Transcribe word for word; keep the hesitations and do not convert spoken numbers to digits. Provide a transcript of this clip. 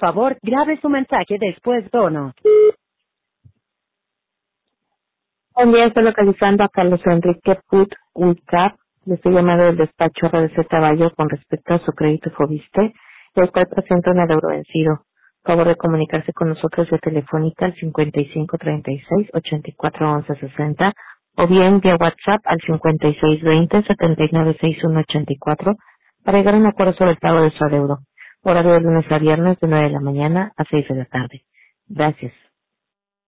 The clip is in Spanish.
favor, grabe su mensaje después tono. Buen día, estoy localizando a Carlos Enrique Put Ulcap. Le estoy llamando del despacho R D C Caballo con respecto a su crédito Fobiste, el cual presenta un adeudo vencido. Favor de comunicarse con nosotros vía telefónica al cincuenta y cinco treinta y seis ochenta y cuatro once sesenta o bien vía WhatsApp al cincuenta y seis veinte setenta y nueve sesenta y uno ochenta y cuatro para llegar a un acuerdo sobre el pago de su adeudo. Horario de lunes a viernes de nueve de la mañana a seis de la tarde. Gracias.